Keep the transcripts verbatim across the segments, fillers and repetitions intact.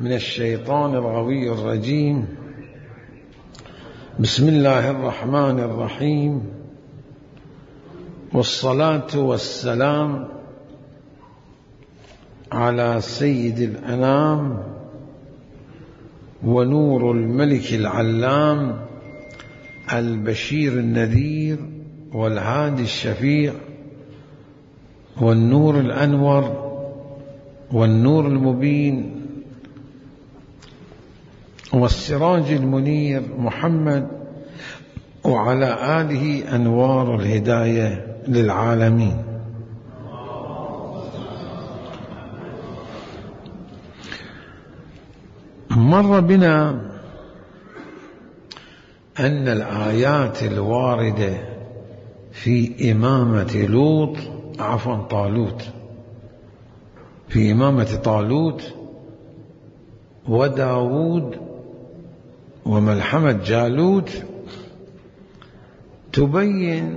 من الشيطان الغوي الرجيم. بسم الله الرحمن الرحيم، والصلاة والسلام على سيد الأنام ونور الملك العلام البشير النذير والهادي الشفيع والنور الأنور والنور المبين والسراج المنير محمد، وعلى آله أنوار الهداية للعالمين. مر بنا أن الآيات الواردة في إمامة لوط عفوا طالوت في إمامة طالوت وداود وملحمة جالوت تبين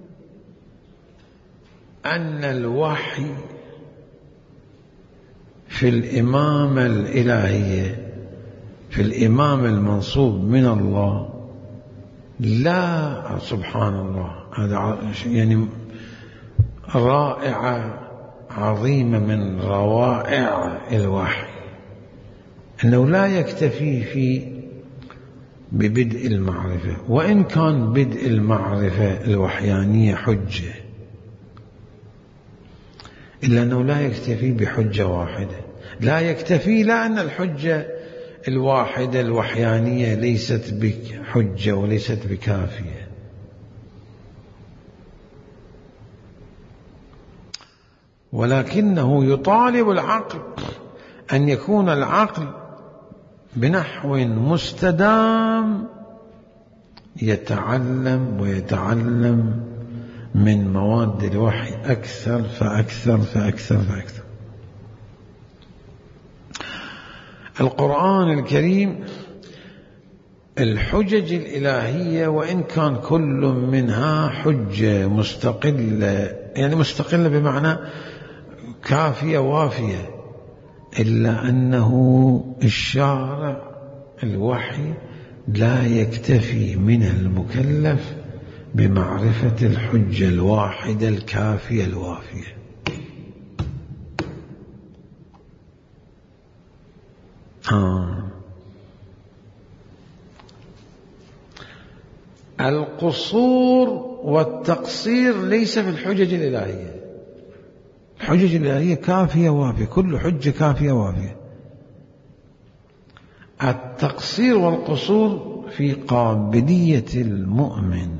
أن الوحي في الإمامة الإلهية، في الإمام المنصوب من الله، لا سبحان الله، هذا يعني رائعة عظيمة من روائع الوحي، أنه لا يكتفي في ببدء المعرفة، وإن كان بدء المعرفة الوحيانية حجة، إلا أنه لا يكتفي بحجة واحدة، لا يكتفي، لأن الحجة الواحدة الوحيانية ليست بحجة وليست بكافية، ولكنه يطالب العقل أن يكون العقل بنحو مستدام يتعلم ويتعلم من مواد الوحي أكثر فأكثر فأكثر فأكثر. القرآن الكريم الحجج الإلهية وإن كان كل منها حجة مستقلة، يعني مستقلة بمعنى كافية وافية، إلا أنه الشارع الوحي لا يكتفي من المكلف بمعرفة الحجة الواحدة الكافية الوافية. آه. القصور والتقصير ليس في الحجج الإلهية، الحجج الإلهية كافية وافية، كل حجة كافية وافية. التقصير والقصور في قابلية المؤمن،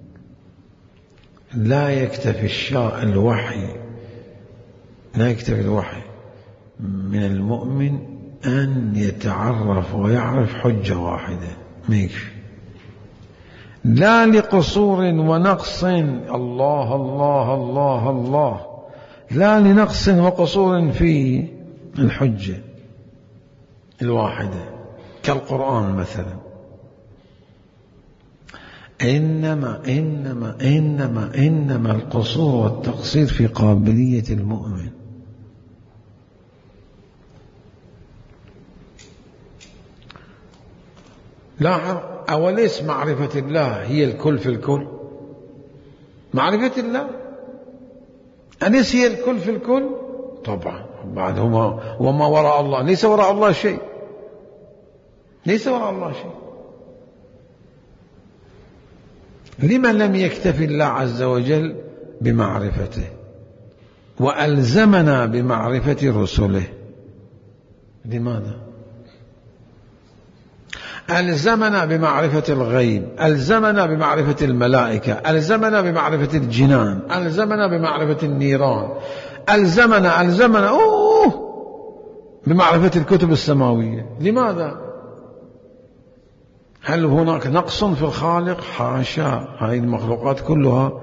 لا يكتفي الشاء الوحي لا يكتفي الوحي من المؤمن أن يتعرف ويعرف حجة واحدة، ما يكفي، لا لقصور ونقص، الله الله الله الله، لا لنقص وقصور في الحجة الواحدة كالقرآن مثلا، إنما إنما إنما إنما القصور والتقصير في قابلية المؤمن. لاحظ، أوليس معرفة الله هي الكل في الكل؟ معرفة الله أليس هي الكل في الكل؟ طبعا، بعد هما وما وراء الله، ليس وراء الله شيء، ليس وراء الله شيء. لما لم يكتفي الله عز وجل بمعرفته وألزمنا بمعرفة رسله؟ لماذا؟ ألزمنا بمعرفة الغيب، ألزمنا بمعرفة الملائكة، ألزمنا بمعرفة الجنان، ألزمنا بمعرفة النيران، ألزمنا ألزمنا أوه بمعرفة الكتب السماوية. لماذا؟ هل هناك نقص في الخالق؟ حاشا، هذه المخلوقات كلها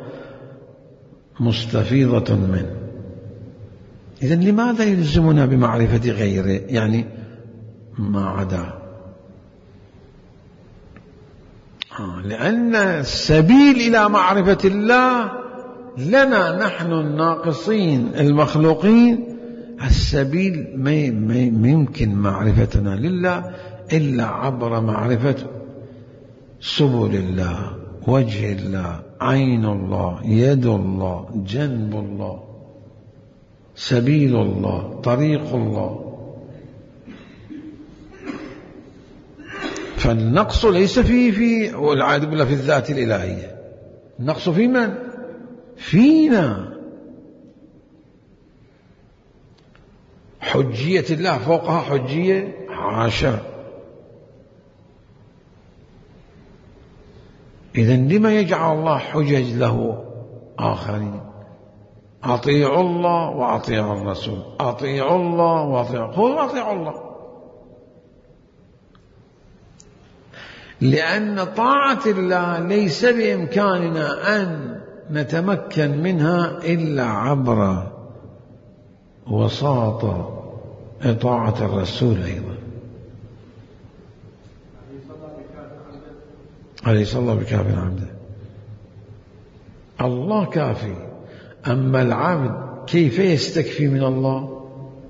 مستفيضة منه. إذن لماذا يلزمنا بمعرفة غيره؟ يعني ما عدا، لأن السبيل إلى معرفة الله لنا نحن الناقصين المخلوقين السبيل ما يمكن معرفتنا لله إلا عبر معرفة سبل الله، وجه الله، عين الله، يد الله، جنب الله، سبيل الله، طريق الله. فالنقص ليس في في والعياذ بالله في الذات الإلهية، النقص في من؟ فينا. حجية الله فوقها حجية، حاشا. إذن لما يجعل الله حجج له آخرين؟ أطيعوا الله وأطيعوا الرسول، أطيعوا الله وأطيعوا هو أطيعوا الله، لأن طاعة الله ليس بإمكاننا أن نتمكن منها إلا عبر وساطة طاعة الرسول أيضا. أليس الله بكاف عبده؟ الله كافي، أما العبد كيف يستكفي من الله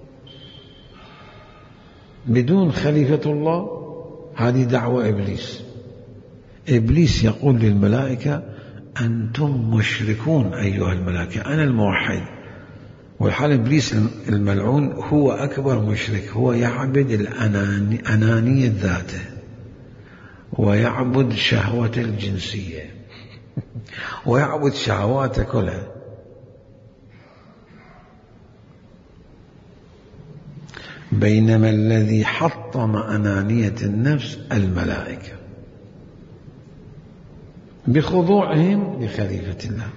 بدون خليفة الله؟ هذه دعوة إبليس. إبليس يقول للملائكة: أنتم مشركون أيها الملائكة، أنا الموحد. والحال إبليس الملعون هو أكبر مشرك، هو يعبد الأنانية ذاته ويعبد شهوة الجنسية ويعبد شهواته كلها. بينما الذي حطم أنانية النفس الملائكة بخضوعهم لخليفة الله.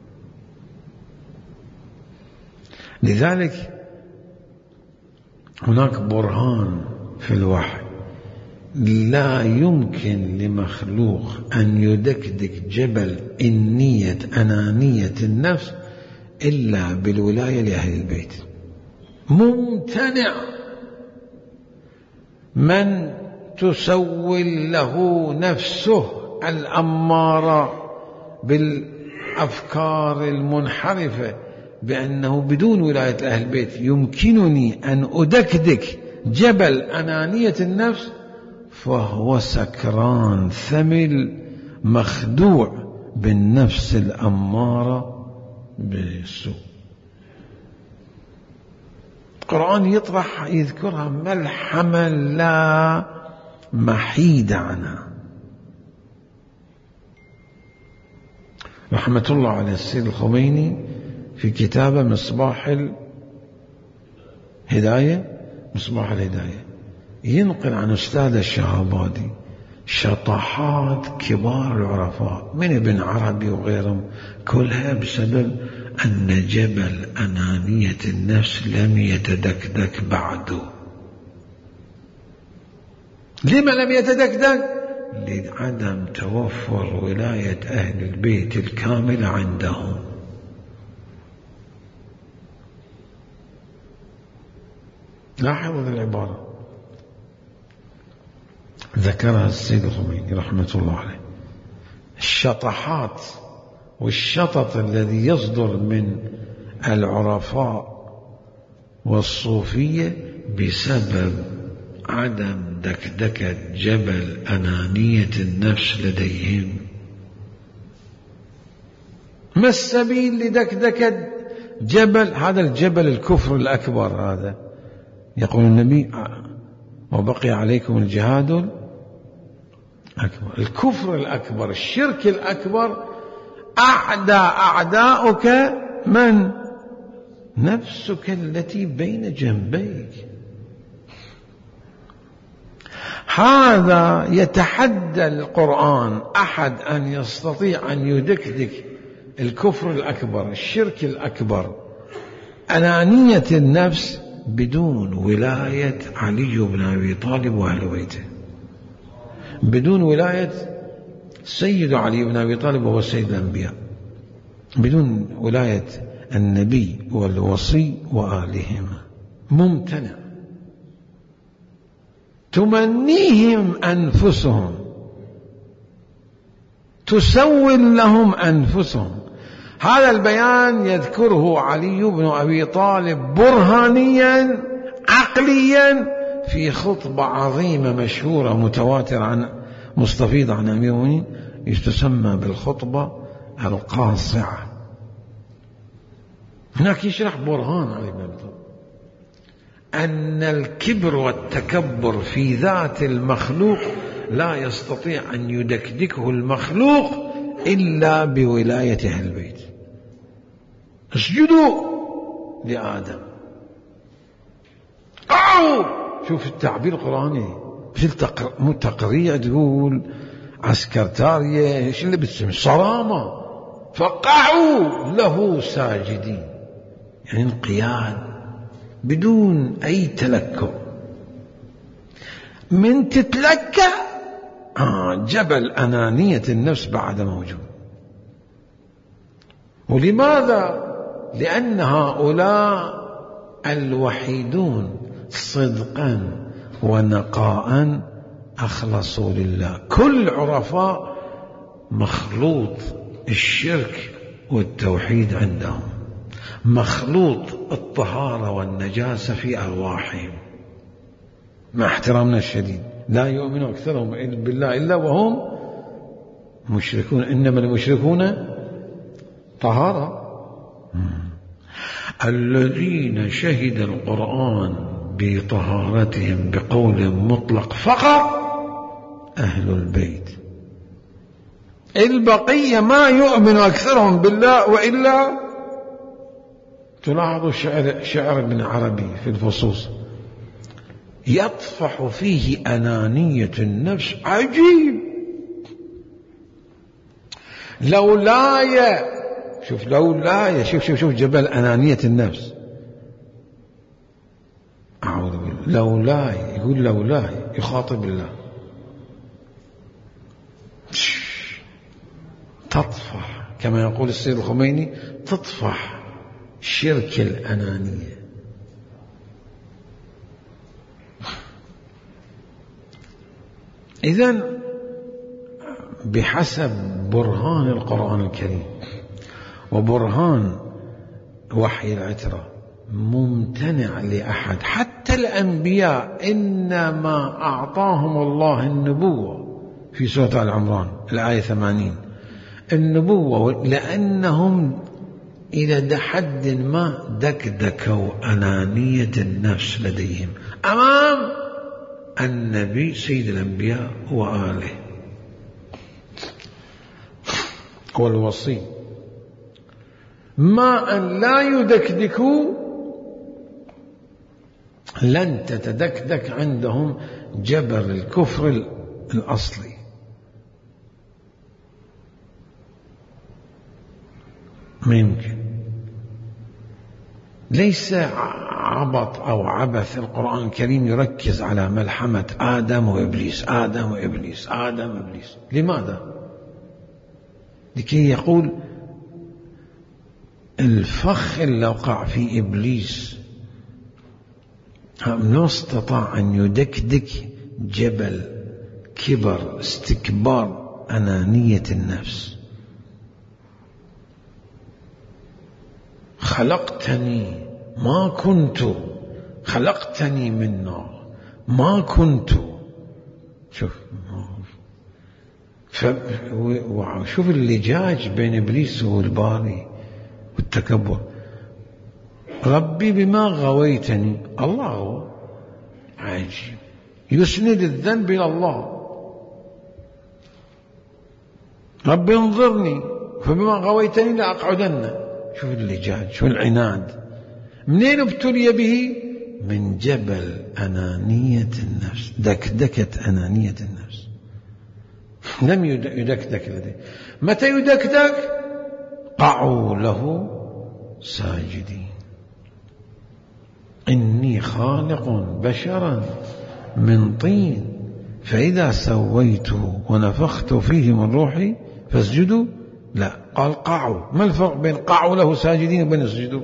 لذلك هناك برهان في الوحي: لا يمكن لمخلوق أن يدكدك جبل إنية أنانية النفس إلا بالولاية لأهل البيت. ممتنع. من تسول له نفسه الأمارة بالأفكار المنحرفة بأنه بدون ولاية أهل البيت يمكنني أن أدكدك جبل أنانية النفس، فهو سكران ثمل مخدوع بالنفس الأمارة بالسوء. القرآن يطرح يذكرها ملحمة لا محيد عنها. رحمة الله على السيد الخميني في كتابه مصباح الهداية مصباح الهداية ينقل عن أستاذ الشهابادي شطحات كبار العرفاء من ابن عربي وغيرهم، كلها بسبب أن جبل أنانية النفس لم يتدكدك بعد. لما لم يتدكدك؟ لعدم توفر ولاية أهل البيت الكاملة عندهم. لاحظوا العبارة ذكرها السيد الخميني رحمة الله عليه: الشطحات والشطط الذي يصدر من العرفاء والصوفية بسبب عدم دكدكة جبل أنانية النفس لديهم. ما السبيل لدكدكة جبل هذا الجبل الكفر الأكبر؟ هذا يقول النبي: وبقي عليكم الجهاد الأكبر. الكفر الأكبر، الشرك الأكبر، أعدى أعداؤك من؟ نفسك التي بين جنبيك. هذا يتحدى القرآن أحد أن يستطيع أن يدكدك الكفر الأكبر، الشرك الأكبر، أنانية النفس بدون ولاية علي بن أبي طالب وأهل بيته، بدون ولاية سيد علي بن أبي طالب وهو سيد الأنبياء، بدون ولاية النبي والوصي وآلهما. ممتنع. تمنيهم أنفسهم، تسول لهم أنفسهم. هذا البيان يذكره علي بن أبي طالب برهانيا عقليا في خطبة عظيمة مشهورة متواترة عن مستفيضة عن أمير المؤمنين، تسمى بالخطبة القاصعة. هناك يشرح برهان علي بن أبي طالب أن الكبر والتكبر في ذات المخلوق لا يستطيع أن يدكدكه المخلوق إلا بولاية أهل البيت. اسجدوا لآدم، قعوا. شوف التعبير القرآني، مثل تقريع تقول عسكرتارية، ايش اللي بتسمي صرامة. فقعوا له ساجدين، يعني انقياد بدون أي تلكؤ. من تتلكأ آه جبل أنانية النفس بعد موجود. ولماذا؟ لأن هؤلاء الوحيدون صدقا ونقاء أخلصوا لله. كل عرفاء مخلوط الشرك والتوحيد عندهم، مخلوط الطهارة والنجاسة في أرواحهم، مع احترامنا الشديد. لا يؤمن أكثرهم بالله إلا وهم مشركون، إنما المشركون طهارة. الذين شهد القرآن بطهارتهم بقول مطلق فقط أهل البيت، البقية ما يؤمن أكثرهم بالله. وإلا تلاحظوا شعر, شعر ابن عربي في الفصوص يطفح فيه أنانية النفس عجيب. لولاي، شوف لولاي، شوف شوف شوف جبل أنانية النفس. أعوذ بالله. لولاي، يقول لولاي، يخاطب الله. تطفح كما يقول السيد الخميني، تطفح شرك الأنانية. إذن بحسب برهان القرآن الكريم وبرهان وحي العترة ممتنع لأحد، حتى الأنبياء إنما أعطاهم الله النبوة في سورة آل عمران الآية ثمانين، النبوة لأنهم إلى حد ما دكدكوا أنانية النفس لديهم أمام النبي سيد الأنبياء وآله والوصي. ما أن لا يدكدكوا لن تتدكدك عندهم جبر الكفر الأصلي. ما يمكن. ليس عبط أو عبث القرآن الكريم يركز على ملحمة آدم وإبليس، آدم وإبليس، آدم وإبليس. لماذا؟ لكي يقول الفخ اللي وقع في إبليس ما استطاع أن يدكدك جبل كبر استكبار أنانية النفس. خلقتني ما كنت، خلقتني من نار ما كنت. شوف شوف اللجاج بين إبليس والباري والتكبر. ربي بما غويتني، الله هو عجيب، يسند الذنب إلى الله. ربي انظرني فبما غويتني لأقعدن. شوف اللجاج، شوف العناد. منين ابتلي به؟ من جبل أنانية النفس، دكدكة أنانية النفس. لم يدكدك لديه. متى يدكدك؟ قعوا له ساجدين. إني خالق بشرا من طين فإذا سويته ونفخت فيه من روحي فاسجدوا. لا، قال قعوا. ما الفرق بين قعوا له ساجدين وبين اسجدوا؟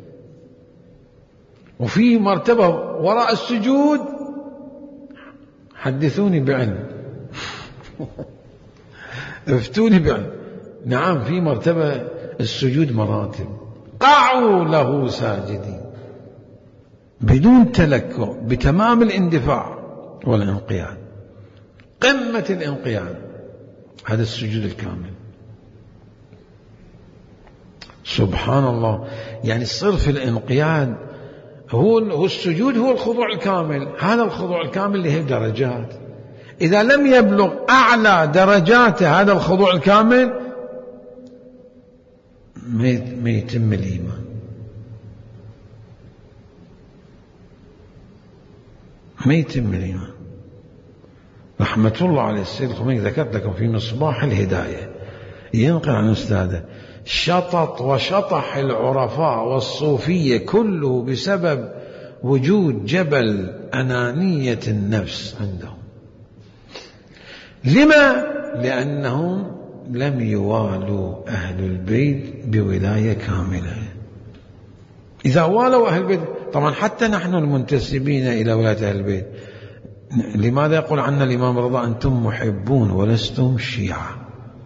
وفي مرتبة وراء السجود، حدثوني بعلم افتوني بعلم. نعم، في مرتبة السجود مراتب، قعوا له ساجدين بدون تلكؤ، بتمام الاندفاع والانقياد، قمة الانقياد، هذا السجود الكامل. سبحان الله، يعني صرف الانقياد هو السجود، هو الخضوع الكامل. هذا الخضوع الكامل اللي هي درجات، إذا لم يبلغ أعلى درجات هذا الخضوع الكامل ما يتم الإيمان، ما يتم الإيمان. رحمة الله عليه السيد الخميني ذكرت لكم في مصباح الهداية، ينقل عن أستاذه: شطط وشطح العرفاء والصوفية كله بسبب وجود جبل أنانية النفس عندهم. لما؟ لأنهم لم يوالوا أهل البيت بولاية كاملة. إذا والوا أهل البيت، طبعا حتى نحن المنتسبين إلى ولاية أهل البيت، لماذا يقول عنا الإمام رضا: أنتم محبون ولستم شيعة،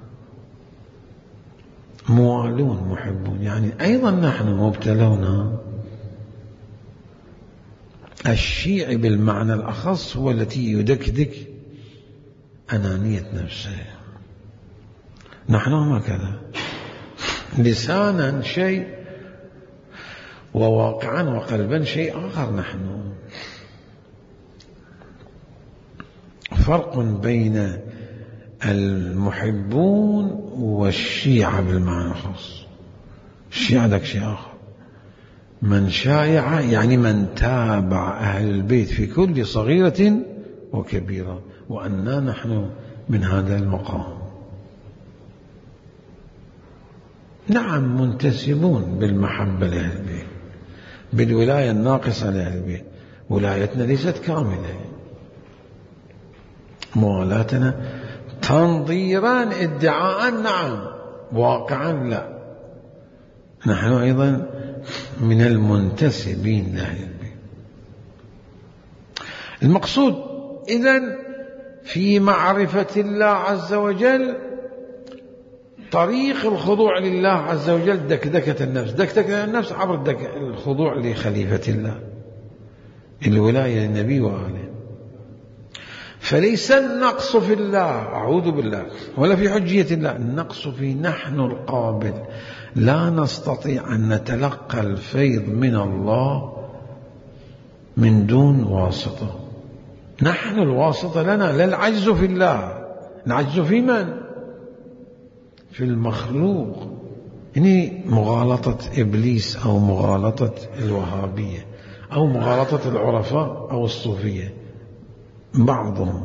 موالون محبون، يعني أيضا نحن مبتلون. الشيعي بالمعنى الأخص هو التي يدكدك أنانية نفسه، نحن هكذا، لسانا شيء وواقعا وقلبا شيء آخر. نحن فرق بين المحبون والشيعة بالمعنى الخاص. الشيعة ذاك شيء آخر، من شايع يعني من تابع أهل البيت في كل صغيرة وكبيرة، وأننا نحن من هذا المقام. نعم منتسبون بالمحبة لأهل البيت، بالولاية الناقصة لأهل البيت، ولايتنا ليست كاملة، موالاتنا تنظيرا ادعاء نعم، واقعا لا، نحن أيضا من المنتسبين لأهل البيت. المقصود إذن في معرفة الله عز وجل طريق الخضوع لله عز وجل دكدكة النفس، دكدكة النفس عبر الخضوع لخليفة الله، الولاية للنبي وآله. فليس النقص في الله، أعوذ بالله، ولا في حجية الله، النقص في نحن القابل، لا نستطيع أن نتلقى الفيض من الله من دون واسطة. نحن الواسطة لنا، لا العجز في الله. العجز في من؟ في المخلوق، يعني مغالطة إبليس أو مغالطة الوهابية أو مغالطة العرفاء أو الصوفية بعضهم.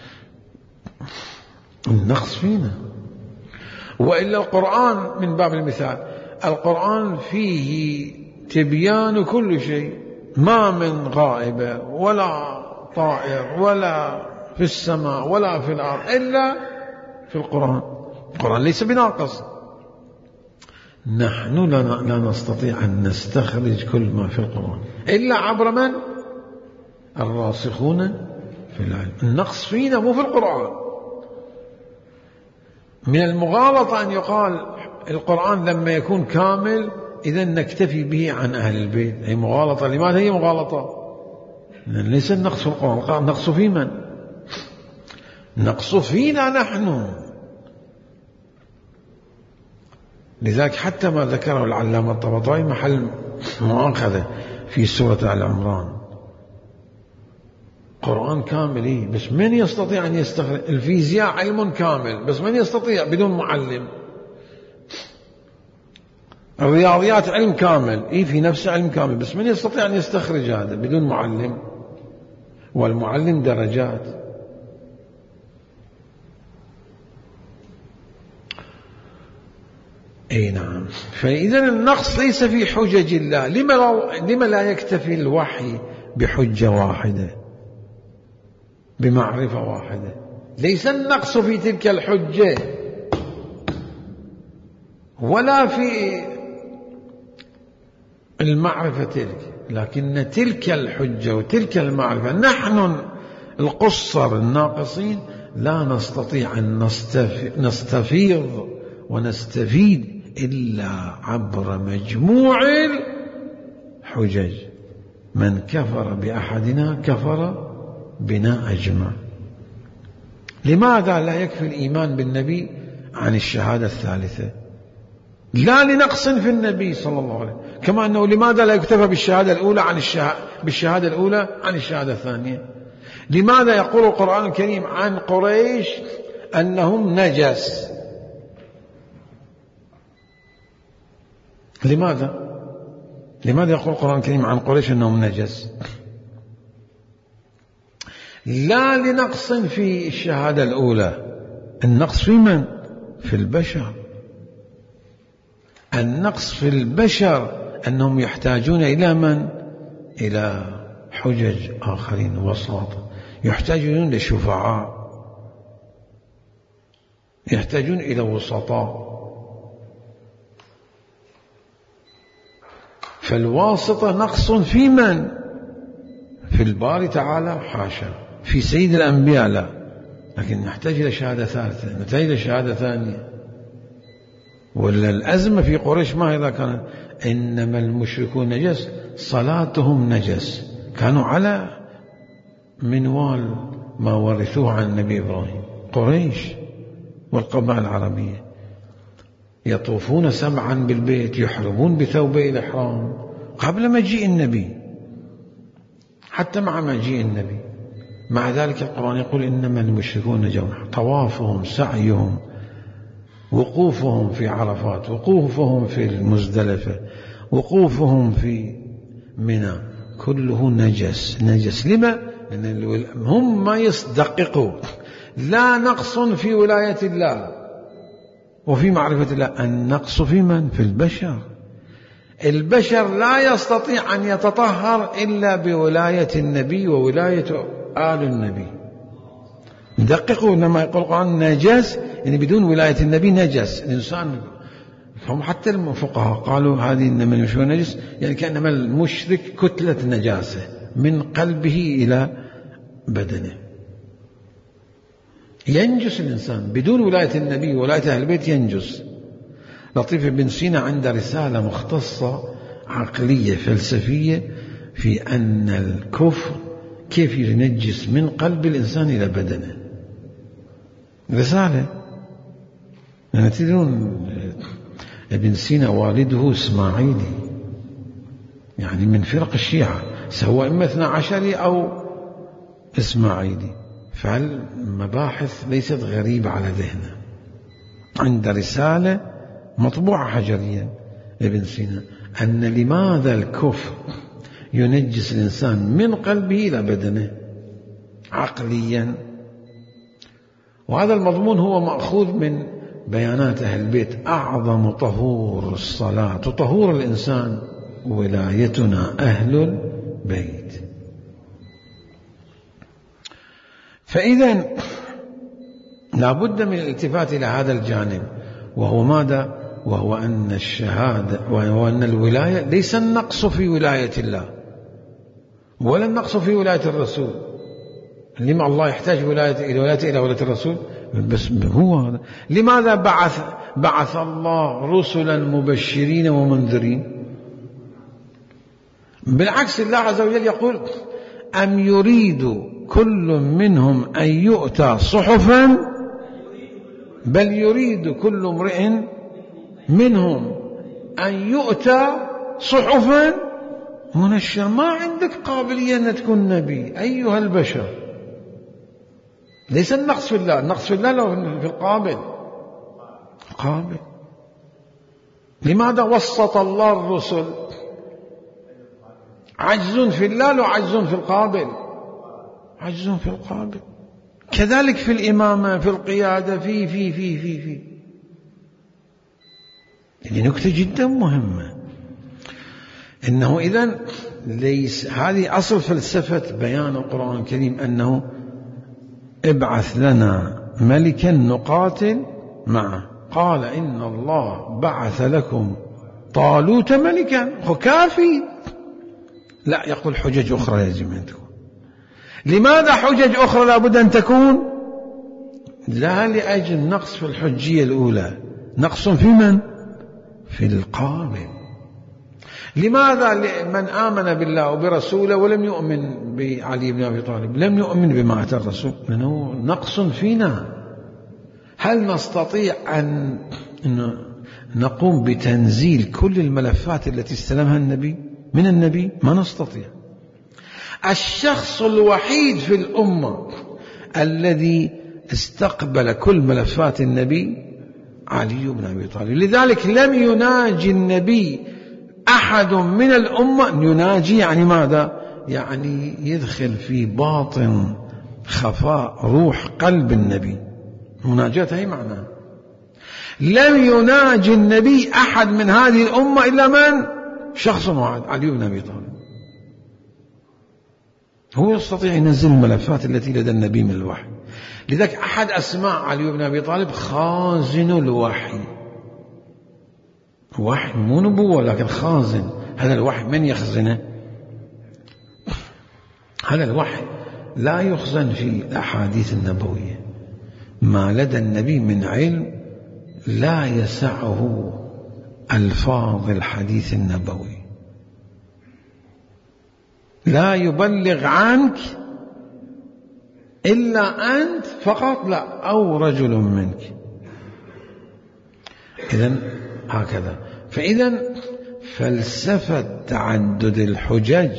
النقص فينا، وإلا القرآن من باب المثال، القرآن فيه تبيان كل شيء، ما من غائبة ولا طائر ولا في السماء ولا في الأرض إلا في القرآن. القرآن ليس بناقص. نحن لا نستطيع أن نستخرج كل ما في القرآن إلا عبر من؟ الراسخون في العلم. النقص فينا مو في القرآن. من المغالطة أن يقال القرآن لما يكون كامل إذا نكتفي به عن أهل البيت، هي مغالطة. لماذا هي مغالطة؟ ليس النقص في القرآن، النقص في من؟ النقص فينا نحن. لذلك حتى ما ذكره العلامة الطباطبائي محل مؤاخذة في سورة آل عمران، قرآن كامل إيه؟ بس من يستطيع أن يستخرج؟ الفيزياء علم كامل بس من يستطيع بدون معلم؟ الرياضيات علم كامل إيه؟ في نفسه علم كامل بس من يستطيع أن يستخرج هذا بدون معلم؟ والمعلم درجات. أي نعم. فإذا النقص ليس في حجج الله. لما لا, لما لا يكتفي الوحي بحجة واحدة بمعرفة واحدة؟ ليس النقص في تلك الحجة ولا في المعرفة تلك، لكن تلك الحجة وتلك المعرفة نحن القصر الناقصين لا نستطيع أن نستفيض ونستفيد إلا عبر مجموع الحجج. من كفر بأحدنا كفر بنا أجمع. لماذا لا يكفي الإيمان بالنبي عن الشهادة الثالثة؟ لا لنقص في النبي صلى الله عليه وسلم، كما أنه لماذا لا يكتفى بالشهادة الأولى عن الشهادة بالشهادة الأولى عن الشهادة الثانية؟ لماذا يقول القرآن الكريم عن قريش أنهم نجس؟ لماذا؟ لماذا يقول القرآن الكريم عن قريش أنهم نجس؟ لا لنقص في الشهادة الأولى. النقص في من؟ في البشر. النقص في البشر أنهم يحتاجون إلى من؟ إلى حجج آخرين وسط، يحتاجون لشفعاء، يحتاجون إلى وسطاء. فالواسطة نقص في من؟ في الباري تعالى حاشا، في سيد الأنبياء لا، لكن نحتاج إلى شهادة ثالثة، نحتاج إلى شهادة ثانية. ولا الأزمة في قريش ما إذا كانت إنما المشركون نجس، صلاتهم نجس، كانوا على منوال ما ورثوه عن النبي إبراهيم. قريش والقبائل العربية يطوفون سبعا بالبيت، يحرمون بثوبي الإحرام قبل مجيء النبي، حتى مع مجيء النبي. مع ذلك القرآن يقول إنما المشركون نجس. طوافهم، سعيهم، وقوفهم في عرفات، وقوفهم في المزدلفة، وقوفهم في منى، كله نجس. نجس لما؟ لأن هم ما يصدقوا. لا نقص في ولاية الله وفي معرفة الله، النقص في من؟ في البشر. البشر لا يستطيع أن يتطهر إلا بولاية النبي وولاية آل النبي. دققوا لما يقول القرآن نجس، يعني بدون ولاية النبي نجس الإنسان. هم حتى الفقهاء قالوا هذه إنما المشرك نجس، يعني كأنما المشرك كتلة نجاسة من قلبه إلى بدنه. ينجس الإنسان بدون ولاية النبي وولاية أهل البيت، ينجس. لطيف بن سينا عنده رسالة مختصة عقلية فلسفية في أن الكفر كيف ينجس من قلب الإنسان إلى بدنه. رسالة. يعني تدرون ابن سينا والده إسماعيلي، يعني من فرق الشيعة، سواء إما اثنا عشري أو إسماعيلي، فالمباحث ليست غريبة على ذهنه. عند رسالة مطبوعة حجريا ابن سينا أن لماذا الكفر ينجس الإنسان من قلبه إلى بدنه عقليا. وهذا المضمون هو مأخوذ من بيانات أهل البيت. أعظم طهور الصلاة وطهور الإنسان ولايتنا أهل البيت. فإذا لا بد من الالتفات إلى هذا الجانب، وهو ماذا؟ وهو أن الشهادة وهو أن الولاية ليس النقص في ولاية الله ولا النقص في ولاية الرسول. لما الله يحتاج ولاية إلى ولاية إلى ولاية الرسول؟ بس هو هذا. لماذا بعث بعث الله رسلا مبشرين ومنذرين؟ بالعكس، الله عز وجل يقول أم يريد كل منهم أن يؤتى صحفا، بل يريد كل امرئ منهم أن يؤتى صحفا منشرة. ما عندك قابلية أن تكون نبي أيها البشر. ليس النقص في الله، النقص في الله لو في القابل. قابل. لماذا وسط الله الرسل؟ عجز في الله لو عجز في القابل، عجز في القابل. كذلك في الإمامة، في القيادة، في في في في في هذه نكتة جدا مهمة. إنه إذن ليس هذه أصل فلسفة بيان القرآن الكريم، أنه ابعث لنا ملكا نقاتل معه. قال إن الله بعث لكم طالوت ملكا. هو كافي؟ لا، يقول حجج أخرى يجب أن تكون. لماذا حجج أخرى لابد أن تكون؟ لا لأجل نقص في الحجية الأولى، نقص في من؟ في القابل. لماذا من آمن بالله وبرسوله ولم يؤمن بعلي بن أبي طالب، لم يؤمن بما أتى الرسول؟ لأنه نقص فينا. هل نستطيع أن نقوم بتنزيل كل الملفات التي استلمها النبي من النبي؟ ما نستطيع. الشخص الوحيد في الأمة الذي استقبل كل ملفات النبي علي بن أبي طالب. لذلك لم يناجي النبي أحد من الأمة. يناجي يعني ماذا؟ يعني يدخل في باطن خفاء روح قلب النبي. مناجاة هي معناه. لم يناجي النبي أحد من هذه الأمة إلا من؟ شخص واحد، علي بن أبي طالب. هو يستطيع ينزل الملفات التي لدى النبي من الوحي. لذلك أحد أسماء علي بن أبي طالب خازن الوحي. وحي مو نبوة لكن خازن. هذا الوحي من يخزنه؟ هذا الوحي لا يخزن في الأحاديث النبوية. ما لدى النبي من علم لا يسعه ألفاظ الحديث النبوي. لا يبلغ عنك إلا أنت فقط، لا، أو رجل منك. إذن هكذا. فإذا فلسفة تعدد الحجج،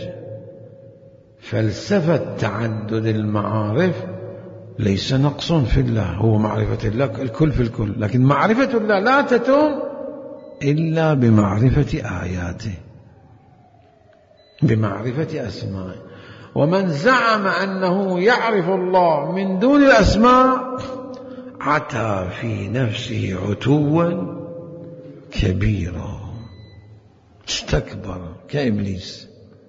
فلسفة تعدد المعارف ليس نقص في الله، هو معرفة الله الكل في الكل. لكن معرفة الله لا تتم إلا بمعرفة آياته، بمعرفة أسمائه. ومن زعم أنه يعرف الله من دون الأسماء عتى في نفسه عتوا كبيرا، استكبر كإبليس.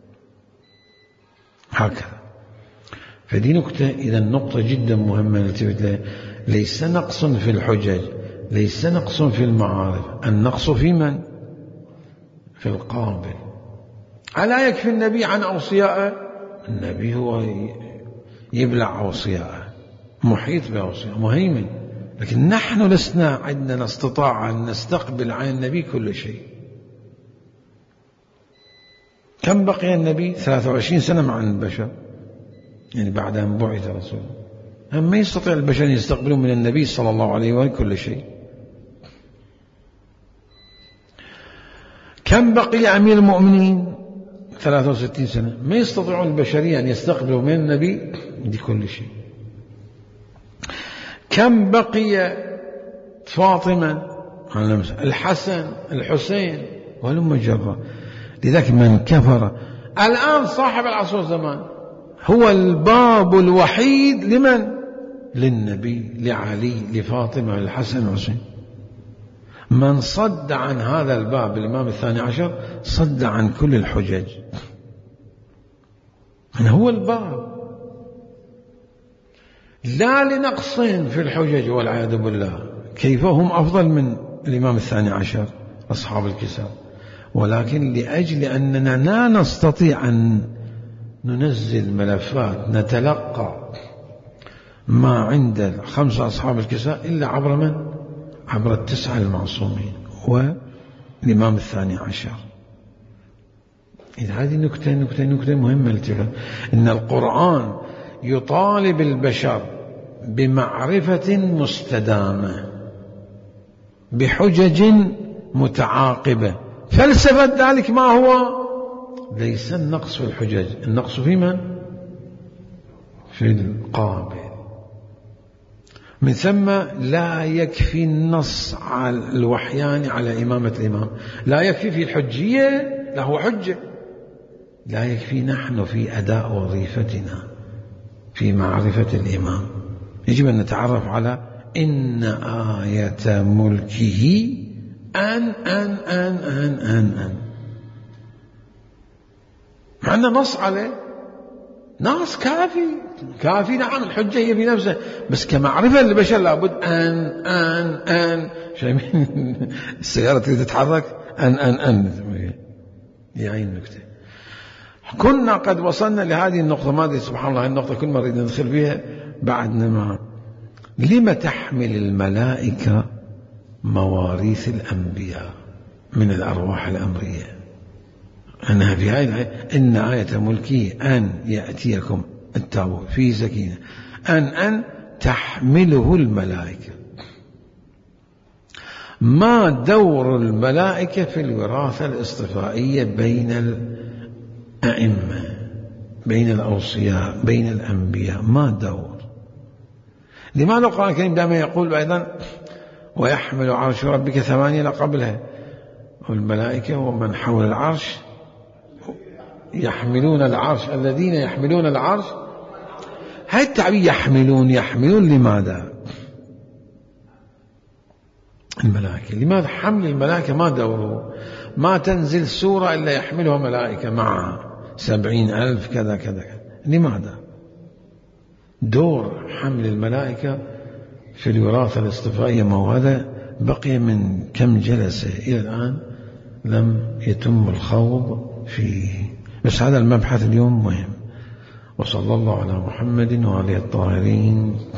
هكذا. فدي نقطة. إذا نقطة جدا مهمة نلتفت لها. ليس نقص في الحجج، ليس نقص في المعارف، النقص في من؟ في القابل. ألا يكفي النبي عن أوصيائه؟ النبي هو يبلع أوصيائه، محيط بأوصيائه، مهيمن. لكن نحن لسنا عندنا استطاعة أن نستقبل عن النبي كل شيء. كم بقي النبي؟ ثلاثة وعشرين سنة مع البشر، يعني بعد أن بعث رسوله. ما يستطيع البشر أن يستقبلوا من النبي صلى الله عليه وآله كل شيء. كم بقي أمير المؤمنين؟ ثلاثة وستين سنة. ما يستطيعون البشرية أن يستقبلوا من النبي دي كل شيء. كم بقي فاطمة، الحسن، الحسين، ولم جرى. لذلك من كفر الآن صاحب العصر والزمان هو الباب الوحيد لمن؟ للنبي، لعلي، لفاطمة، للحسن والحسين. من صد عن هذا الباب الإمام الثاني عشر صد عن كل الحجج. من هو الباب، لا لنقص في الحجج والعياذ بالله. كيف هم أفضل من الإمام الثاني عشر أصحاب الكساء؟ ولكن لأجل أننا لا نستطيع أن ننزل ملفات نتلقى ما عند الخمسة أصحاب الكساء إلا عبر من؟ عبر التسعة المعصومين والإمام الثاني عشر. إذا هذه نكتة نكتة نكتة مهمة التفت. إن القرآن يطالب البشر بمعرفة مستدامة بحجج متعاقبة. فلسفة ذلك ما هو؟ ليس النقص في الحجج، النقص في من؟ في القابل. من ثم لا يكفي النص على الوحيان على إمامة الإمام، لا يكفي في الحجية، له حجة، لا يكفي نحن في أداء وظيفتنا في معرفة الإمام. يجب أن نتعرف على إن آية ملكه أن أن أن أن أن أن معنا نص عليه، نص كافي كافي. نعم الحجة هي في نفسها، بس كمعرفة للبشر لابد أن أن أن شايفين السيارة تريد تتحرك أن أن أن يعني النكتة. كنا قد وصلنا لهذه النقطة. ماذا سبحان الله النقطة كل مرة ندخل فيها بعدنا. ما لما تحمل الملائكة مواريث الأنبياء؟ من الأرواح الأمرية، أنها في هذه الآية إن آية ملكه أن يأتيكم التابوت فيه سكينة أن أن تحمله الملائكة. ما دور الملائكة في الوراثة الاصطفائية بين الأئمة، بين الأوصياء، بين الأنبياء؟ ما دور. لماذا القرآن الكريم دائما يقول أيضا ويحمل عرش ربك ثمانية قبلها، والملائكة ومن حول العرش يحملون العرش الذين يحملون العرش. هذا التعبير يحملون يحملون لماذا؟ الملائكة. لماذا حمل الملائكة؟ ما دوره؟ ما تنزل سورة إلا يحملها ملائكة معها سبعين ألف كذا كذا. لماذا؟ دور حمل الملائكة في الوراثة الاصطفائية ما هو هذا بقي من كم جلسة إلى الآن لم يتم الخوض فيه، بس هذا المبحث اليوم مهم. وصلى الله على محمد وعلى الطاهرين.